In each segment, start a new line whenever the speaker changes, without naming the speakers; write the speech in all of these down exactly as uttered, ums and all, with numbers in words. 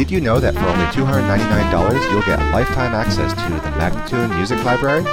Did you know that for only two hundred ninety-nine dollars you'll get lifetime access to the Magnatune Music Library?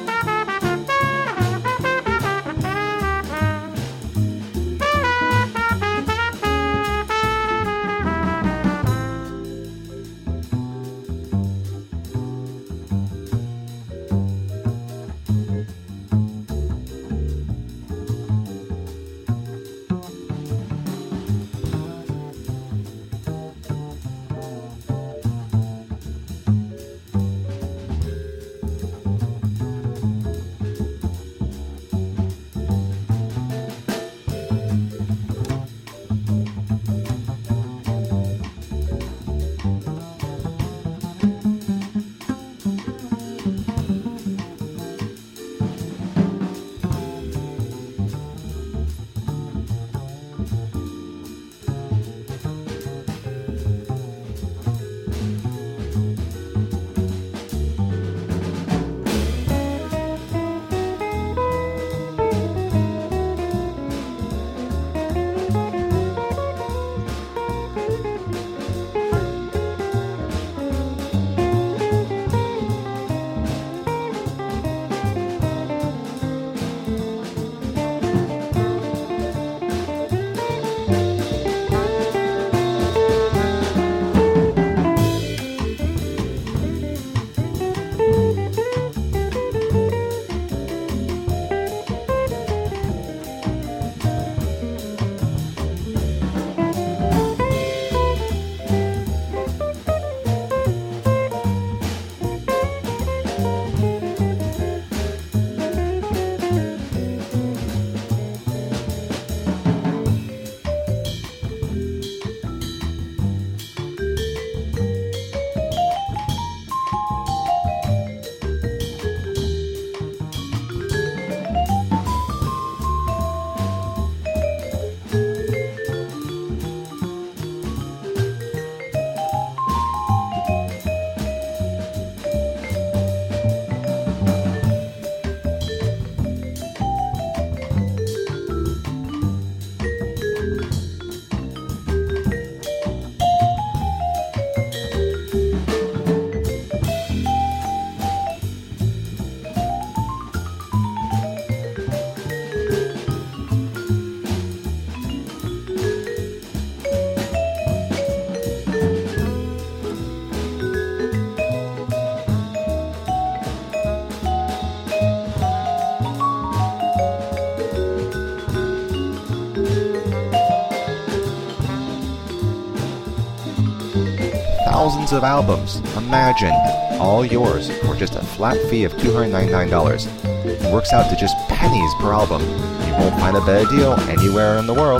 Thousands of albums, imagine, all yours for just a flat fee of two hundred ninety-nine dollars. It works out to just pennies per album. You won't find a better deal anywhere in the world.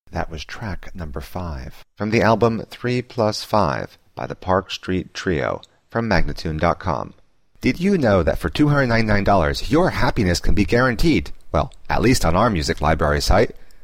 That was track number five from the album three plus five by the Park Street Trio from Magnatune dot com. Did you know that for two hundred ninety-nine dollars your happiness can be guaranteed? Well, at least on our music library site.